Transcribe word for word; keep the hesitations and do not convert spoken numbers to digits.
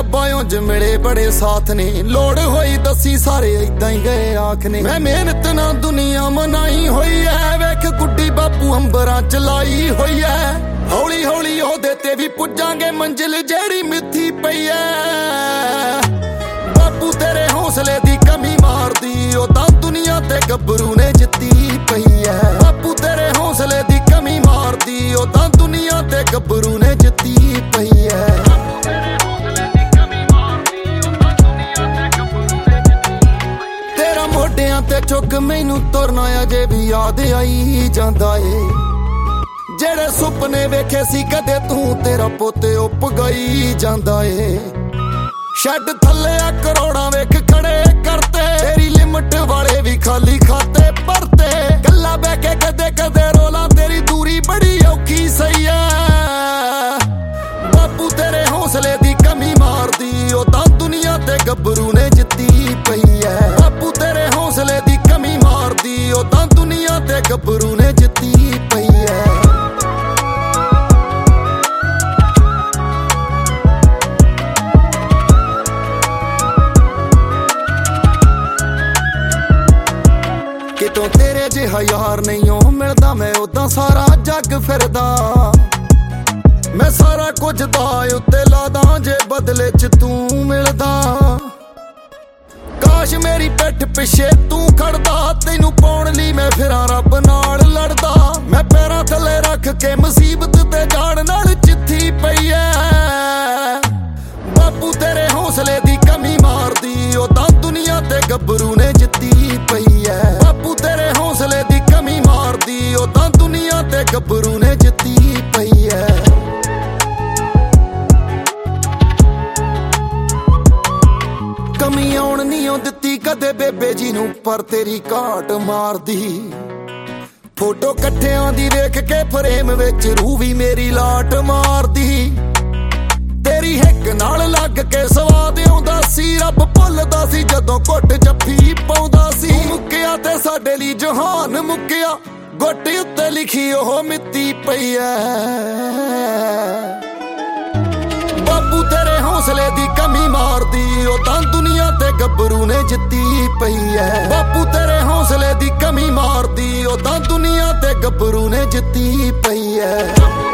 ਰੱਬਾ ਉਂਝ ਮਿਲੇ ਬੜੇ ਸਾਥ ਨੇ, ਲੋੜ ਹੋਈ ਦੱਸੀ ਸਾਰੇ ਏਦਾਂ ਹੀ ਗਏ ਆਖ ਨੇ। ਮੈਂ ਮਿਹਨਤ ਨਾਲ ਦੁਨੀਆ ਮਨਾਈ ਹੋਈ ਐ, ਵੇਖ ਗੁੱਡੀ ਬਾਪੂ ਅੰਬਰਾਂ ਚ ਲਾਈ ਹੋਈ ਐ। ਹੌਲੀ ਹੌਲੀ ਉਹਦੇ ਤੇ ਵੀ ਪੁੱਜਾਂਗੇ ਮੰਜ਼ਿਲ ਜਿਹੜੀ ਮਿੱਥੀ ਪਈ ਐ। ਬਾਪੂ ਤੇਰੇ ਹੌਸਲੇ ਦੀ ਕਮੀ ਮਾਰਦੀ ਉਹ ਤਾਂ ਦੁਨੀਆ ਤੇ ਗੱਭਰੂ ਨੇ ਜਿੱਤੀ ਪਈ ਐ। ਬਾਪੂ ਤੇਰੇ ਹੌਸਲੇ ਦੀ ਕਮੀ ਮਾਰਦੀ ਉਹ ਤਾਂ ਦੁਨੀਆ ਤੇ ਗੱਭਰੂ ਨੇ ਜਿੱਤੀ ਪਈ ਐ। ਤੇਰਾ ਮੋਢਿਆਂ ਤੇ ਚੁੱਕ ਮੈਨੂੰ ਤੁਰਨਾ ਅਜੇ ਵੀ ਯਾਦ ਆਈ ਜਾਂਦਾ ਏ। ਜਿਹੜੇ ਸੁਪਨੇ ਵੇਖੇ ਸੀ ਕਦੇ ਤੂੰ ਤੇਰਾ ਪੋਤੇ ਉਹ ਪਗਾਈ ਜਾਂਦਾ ਏ। ਛੱਡ ਥੱਲੇ ਆ ਕਰੋੜਾਂ ਵੇਖ ਖੜੇ ਕਰਤੇ, ਤੇਰੀ ਲਿਮਟ ਵਾਲੇ ਵੀ ਖਾਲੀ ਖਾਤੇ ਭਰਤੇ। ਗੱਲਾਂ ਬਹਿ ਕੇ ਕਦੇ ਕਦੇ ਰੋਲਾ, ਤੇਰੀ ਦੂਰੀ ਬੜੀ ਔਖੀ ਸਹੀ ਐ। ਬਾਪੂ ਤੇਰੇ ਹੌਸਲੇ ਦੀ ਕਮੀ ਮਾਰਦੀ ਉਹ ਤਾਂ ਦੁਨੀਆ ਤੇ ਗੱਭਰੂ ਨੇ ਜਿੱਤੀ ਪਈ ਐ। ਬਾਪੂ ਤੇਰੇ ਹੌਸਲੇ ਦੀ ਕਮੀ ਮਾਰਦੀ ਉਹ ਤਾਂ ਦੁਨੀਆ ਤੇ ਗੱਭਰੂ ਨੇ ਜਿੱਤੀ ਪਈ ਐ। ਕਿਤੋਂ ਤੇਰੇ ਜਿਹਾ ਯਾਰ ਨਹੀਂ ਉਹ ਮਿਲਦਾ, ਮੈਂ ਉਦਾਂ ਸਾਰਾ ਜੱਗ ਫਿਰਦਾ। ਮੈਂ ਸਾਰਾ ਕੁਝ ਦਾ ਉੱਤੇ ਲਾਦਾ ਜੇ ਬਦਲੇ ਚ ਤੂੰ ਮਿਲਦਾ। ਕਾਸ਼ ਮੇਰੀ ਪਿੱਠ ਪਿੱਛੇ ਤੂੰ ਖੜਦਾ, ਤੈਨੂੰ ਪਾਉਣ ਲਈ ਮੈਂ ਫਿਰਾਂ ਰੱਬ ਨਾਲ ਲੜਦਾ। ਮੈਂ ਪੈਰਾਂ ਥੱਲੇ ਰੱਖ ਕੇ ਮੁਸੀਬਤ ਤੇ ਜਾਣ ਨਾਲ ਚਿੱਠੀ ਪਈ ਐ। ਬਾਪੂ ਤੇਰੇ ਹੌਸਲੇ ਦੀ ਕਮੀ ਮਾਰਦੀ ਉਹ ਤਾਂ ਦੁਨੀਆ ਤੇ ਗੱਭਰੂ ਨੇ ਜਿੱਤੀ ਪਈ ਐ। ਬਾਪੂ ਤੇਰੇ ਹੌਸਲੇ ਦੀ ਕਮੀ ਮਾਰਦੀ ਉਹ ਤਾਂ ਦੁਨੀਆ ਤੇ ਗੱਭਰੂ ਨੇ ਜਿੱਤੀ ਪਈ ਐ। ਕਮੀ ਆਉਣ ਨਹੀਂ ਉਹ ਦਿੱਤੀ ਕਦੇ ਬੇਬੇ ਜੀ ਨੂੰ, ਪਰ ਤੇਰੀ ਘਾਟ ਮਾਰਦੀ। ਫੋਟੋ ਇਕੱਠਿਆਂ ਦੀ ਵੇਖ ਕੇ ਫਰੇਮ ਵਿੱਚ ਰੂਹ ਵੀ ਮੇਰੀ ਲਾਟ ਮਾਰਦੀ। ਤੇਰੀ ਹਿੱਕ ਨਾਲ ਲੱਗ ਕੇ ਸਵਾਦ ਆਉਂਦਾ ਸੀ, ਰੱਬ ਭੁੱਲਦਾ ਸੀ ਜਦੋਂ ਘੁੱਟ ਜੱਫੀ ਪਾਉਂਦਾ ਸੀ। ਮੁੱਕਿਆ ਤੇ ਸਾਡੇ ਲਈ ਜਹਾਨ ਮੁੱਕਿਆ, ਗੁੱਟ ਉੱਤੇ ਲਿਖੀ ਉਹ ਮਿੱਤੀ ਪਈ ਐ। ਬਾਪੂ ਤੇਰੇ ਹੌਸਲੇ ਦੀ ਕਮੀ ਮਾਰਦੀ ਉਹ ਤਾਂ ਦੁਨੀਆ ਤੇ ਗੱਭਰੂ ਨੇ ਜਿੱਤੀ ਪਈ ਐ। ਬਾਪੂ ਤੇਰੇ ਹੌਸਲੇ ਦੀ ਕਮੀ ਮਾਰਦੀ ਉਹ ਤਾਂ ਦੁਨੀਆ ਤੇ ਗੱਭਰੂ ਨੇ ਜਿੱਤੀ ਪਈ ਐ।